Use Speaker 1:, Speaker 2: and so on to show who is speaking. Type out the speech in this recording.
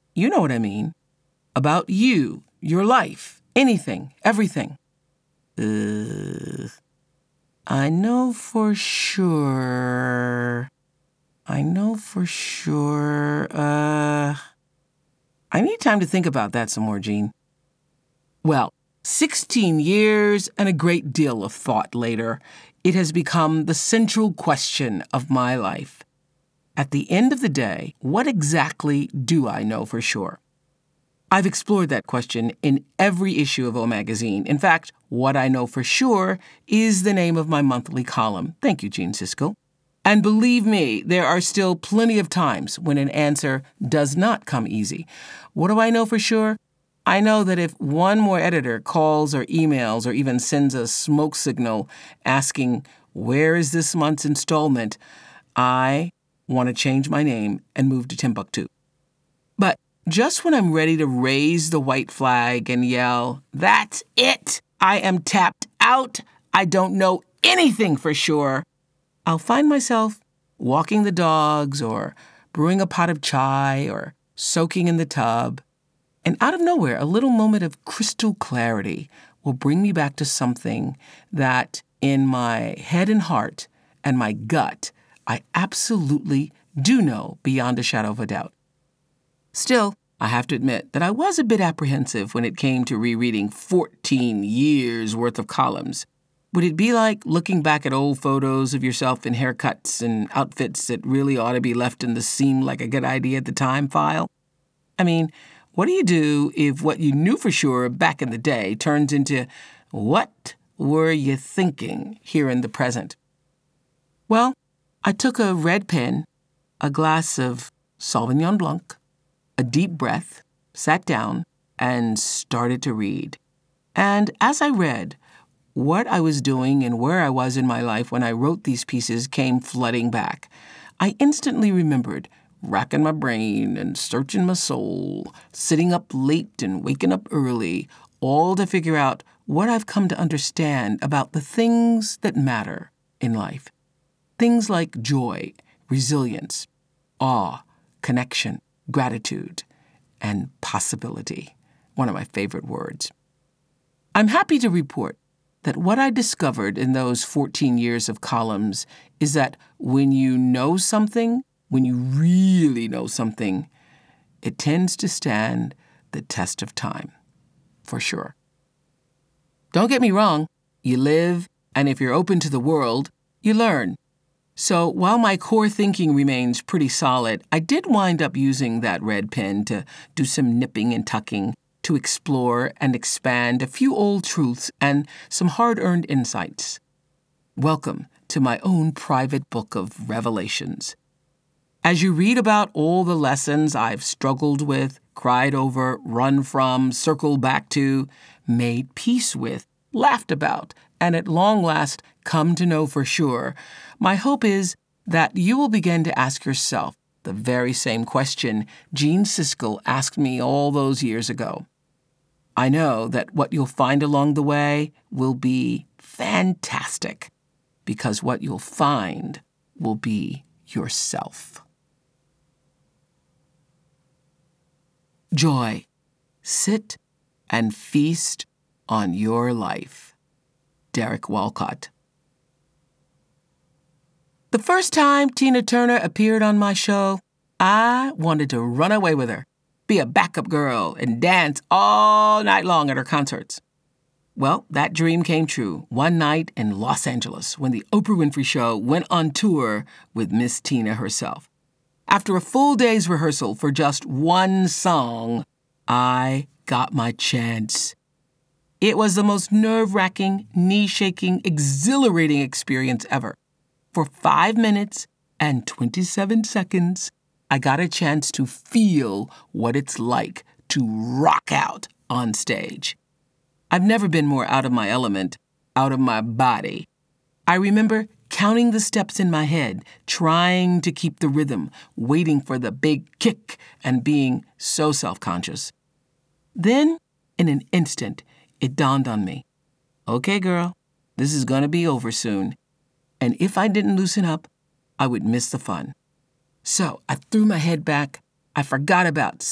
Speaker 1: You know what I mean. About you, your life, anything, everything. I know for sure. I need time to think about that some more, Jean. Well, 16 years and a great deal of thought later, it has become the central question of my life. At the end of the day, what exactly do I know for sure? I've explored that question in every issue of O Magazine. In fact, What I Know for Sure is the name of my monthly column. Thank you, Gene Siskel. And believe me, there are still plenty of times when an answer does not come easy. What do I know for sure? I know that if one more editor calls or emails or even sends a smoke signal asking, where is this month's installment, I want to change my name and move to Timbuktu. But just when I'm ready to raise the white flag and yell, that's it, I am tapped out, I don't know anything for sure, I'll find myself walking the dogs or brewing a pot of chai or soaking in the tub. And out of nowhere, a little moment of crystal clarity will bring me back to something that in my head and heart and my gut, I absolutely do know beyond a shadow of a doubt. Still, I have to admit that I was a bit apprehensive when it came to rereading 14 years' worth of columns. Would it be like looking back at old photos of yourself in haircuts and outfits that really ought to be left in the seem like a good idea at the time file? I mean, what do you do if what you knew for sure back in the day turns into what were you thinking here in the present? Well, I took a red pen, a glass of Sauvignon Blanc, a deep breath, sat down, and started to read. And as I read, what I was doing and where I was in my life when I wrote these pieces came flooding back. I instantly remembered racking my brain and searching my soul, sitting up late and waking up early, all to figure out what I've come to understand about the things that matter in life. Things like joy, resilience, awe, connection, gratitude, and possibility. One of my favorite words. I'm happy to report that what I discovered in those 14 years of columns is that when you know something, when you really know something, it tends to stand the test of time, for sure. Don't get me wrong, you live, and if you're open to the world, you learn. So while my core thinking remains pretty solid, I did wind up using that red pen to do some nipping and tucking, to explore and expand a few old truths and some hard-earned insights. Welcome to my own private book of revelations. As you read about all the lessons I've struggled with, cried over, run from, circled back to, made peace with, laughed about, and at long last come to know for sure, my hope is that you will begin to ask yourself the very same question Gene Siskel asked me all those years ago. I know that what you'll find along the way will be fantastic, because what you'll find will be yourself. Joy. Sit and feast on your life. Derek Walcott. The first time Tina Turner appeared on my show, I wanted to run away with her, be a backup girl, and dance all night long at her concerts. Well, that dream came true one night in Los Angeles when the Oprah Winfrey Show went on tour with Miss Tina herself. After a full day's rehearsal for just one song, I got my chance. It was the most nerve-wracking, knee-shaking, exhilarating experience ever. For 5 minutes and 27 seconds, I got a chance to feel what it's like to rock out on stage. I've never been more out of my element, out of my body. I remember counting the steps in my head, trying to keep the rhythm, waiting for the big kick, and being so self-conscious. Then, in an instant, it dawned on me. Okay, girl, this is going to be over soon. And if I didn't loosen up, I would miss the fun. So I threw my head back. I forgot about